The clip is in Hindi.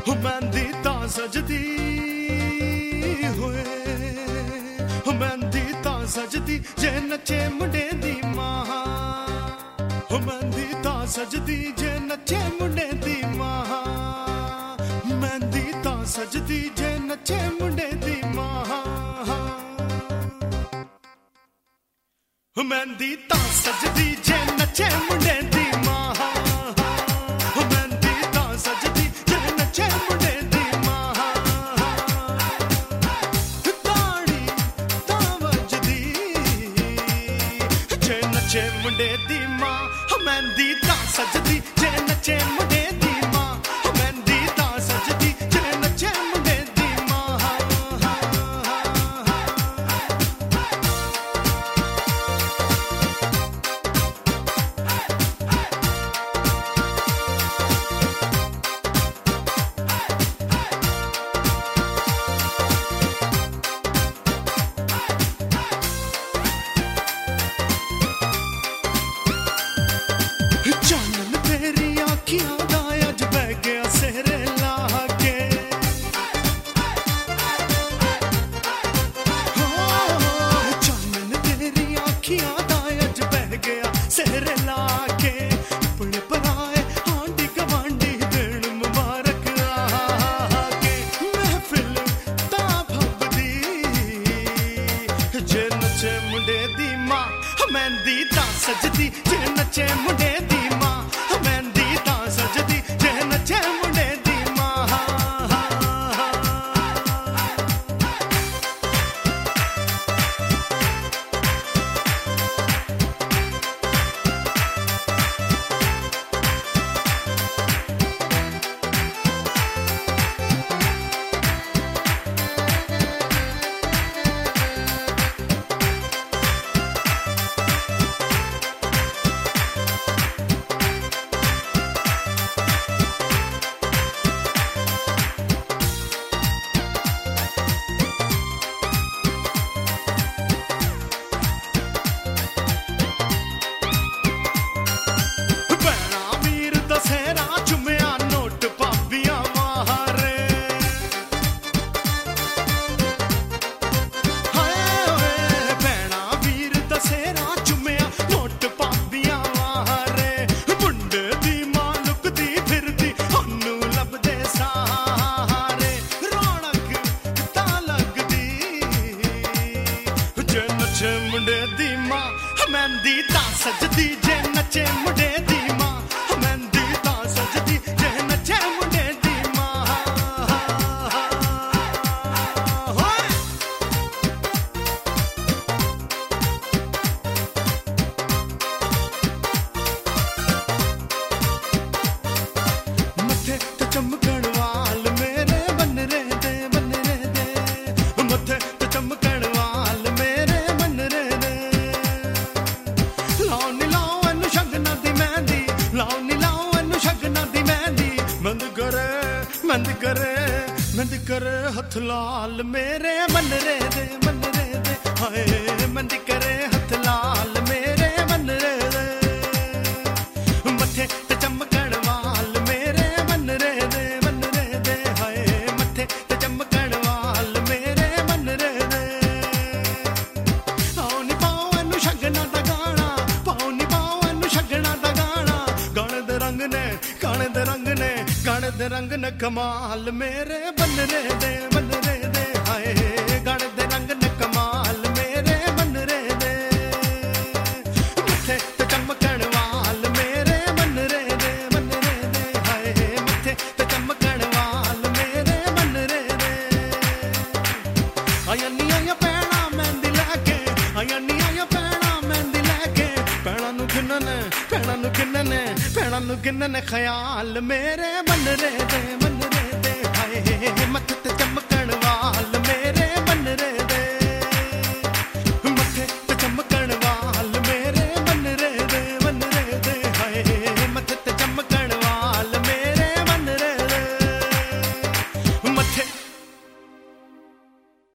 मेहंदी ता सजदी होए, मेहंदी ता सजदी जे नचे मुंडे दी मां। मेहंदी ता सजदी जे नचे मुंडे दी मां। मेहंदी ता सजदी जे नचे मुंडे दी मां। मेहंदी ता सजदी जे नचे मुंडे दी मां। मेहंदी ता सजदी जे नचे मुंडे दी मां। ताड़ी ता वजदी जे नचे मुंडे दी मां। मेहंदी ता सजदी जे नचे मुंडे दी मां। मेहंदी ता सजदी जे नचे मुंडे दी मां। चानन तेरी आँखियाँ दा अज बह गया सेहरे लाके। चानन तेरी आँखियाँ दा अज बह गया सेहरे लाके। अपने पराए आंडी गवांडी दिन मुबारक आके। महफिल ता भबदी जे नचे मुंडे दी मां। मेहंदी ता सजदी जे नचे मुंडे दी मां। मेहंदी ता सजदी जे नचे मुंडे दी मां। भैणा वीर दसेरा चुम्या नोट पाबियां मारे। हाय ओए भैणा वीर दसेरा चुम्या नोट पाबियां मारे। मुंडे दी मां लुकदी फिरदी ओनू लभदे सारे। रौनक ता लगदी जे नचे मुंडे दी मां। मेहंदी ता सजदी जे नचे मुंडे दी मां। मेहंदी ता सजदी जे नचे मुंडे दी मां। होए मथे ते चमकण वाल मेरे बन रे दे, बन रे दे। मथे ते चमकण वाल मेरे बन रे दे। लाओ नी लाओ अनु शगना दी मेहंदी। लाओ नी लाओ अनु शगना दी मेहंदी। मंद करे मंद करे मंद करे हथ लाल मेरे बन रे दे, बन रे दे। हाय मंद करे हथ लाल मेरे बन रे दे। मथे ते चमकण वाल मेरे बन रे दे, बन रे दे। हाय मथे ते चमकण वाल मेरे बन रे दे। आओ नी पाओ अनु शगना दा गाना। पाओ नी पाओ अनु शगना दा गाना। गाने दे रंग ने गाने दे रंग ने गाने दे रंग ने कमाल मेरे बन रे दे, बन रे दे। हाय गाने दे रंग ने कमाल मेरे बन रे दे। मथे ते चमकण वाल मेरे बन रे दे, बन रे दे। हाय मथे ते चमकण वाल मेरे बन रे दे। आया नी आया पैणा मेहंदी लैके। आया नी आया पैणा मेहंदी लैके। पैणा नू गिनने पैणा नू गिनने पैणा नू गिनने ख्याल मेरे बन रे दे, बन रे दे। हाय मथे ते चमकण